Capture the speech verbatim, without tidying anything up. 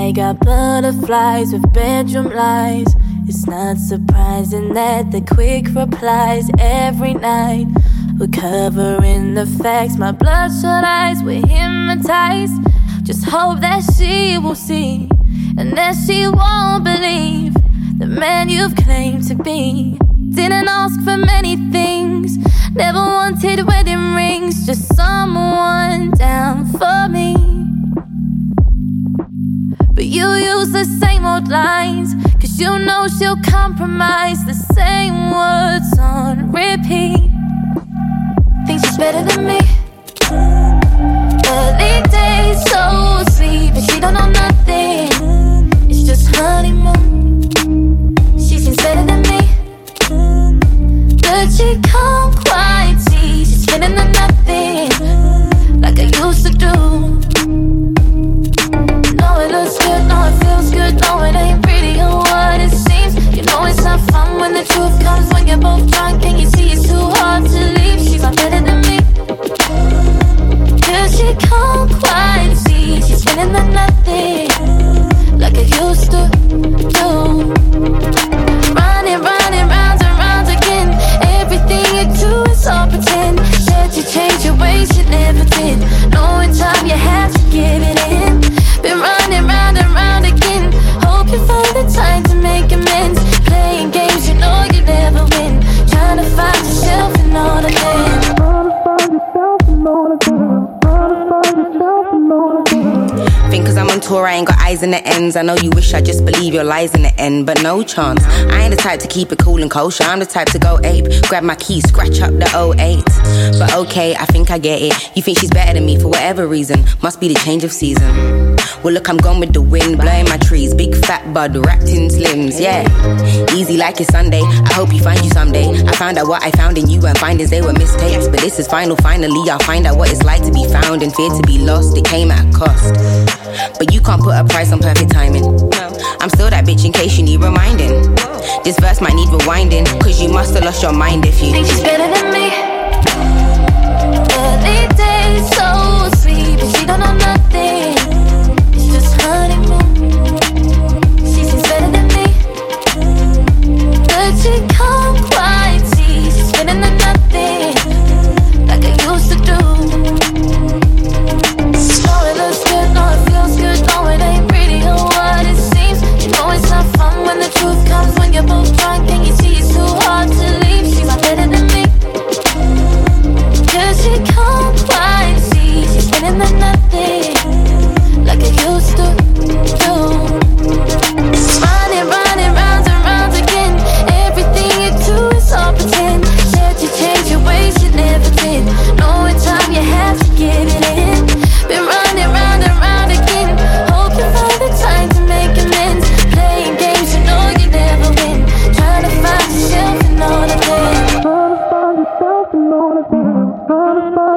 I got butterflies with bedroom lies. It's not surprising that the quick replies every night were covering the facts. My bloodshot eyes were hypnotized. Just hope that she will see and that she won't believe the man you've claimed to be. Didn't ask for many things, never wanted wedding rings, just someone down for me. But you use the same old lines, cause you know she'll compromise. The same words on repeat. Think she's better than me. Early days so sweet, but she don't know nothing. It's just honeymoon. She seems better than me, but she can't quite see. She's feeling the nothing like I used to do. No, it looks good, no, it feels good. No, it ain't pretty or what it seems. You know it's not fun when the truth comes. When you're both drunk and you see it's too hard to leave. She's not better than me, cause she can't quite see. She's feeling the nothing like I used to do. Running, running round and round again. Everything you do is all pretend. Said you change your ways, you never did. Knowing time you have to give it in. Been running round and round again. Hope you find the time to make amends. Playing games you know you never win. Trying to find yourself in all of them. Trying to find yourself in all of them. Trying to find yourself in all of them. Think cause I'm on tour, I ain't got eyes in the ends. I know you wish I just believe your lies in the end, but no chance. I ain't the type to keep it cool and kosher. I'm the type to go ape, grab my keys, scratch up the oh eight. But okay, I think I get it. You think she's better than me for whatever reason. Must be the change of season. Well look, I'm gone with the wind, blowing my trees. Big fat bud, wrapped in slims, yeah. Easy like it's Sunday, I hope you find you someday. I found out what I found in you and findings, they were mistakes. But this is final, finally I'll find out what it's like to be found and fear to be lost. It came at a cost, but you can't put a price on perfect timing. I'm still that bitch in case you need reminding. This verse might need rewinding, cause you must have lost your mind if you think she's better than me. Early days so sweet, but she don't know nothing. It's just honeymoon. She seems better than me, but she can't quite see. She's feeling the nothing like I used to do. No, it looks good, no, it feels good. No, it ain't pretty or what it seems. You know it's not fun when the truth comes. When you're both drunk and you see it's too hard to leave. She's not better than me, cause she can't quite see. She's feeling the nothing like I used to do. Running, running round and round again. Everything you do is all pretend. Said you change your ways, you never did. Knowing time you have to give it in. Been running round and round again. Hope you find the time to make amends. Playing games you know you never win. Trying to find yourself in all of them. Trying to find yourself in all of them. Trying to find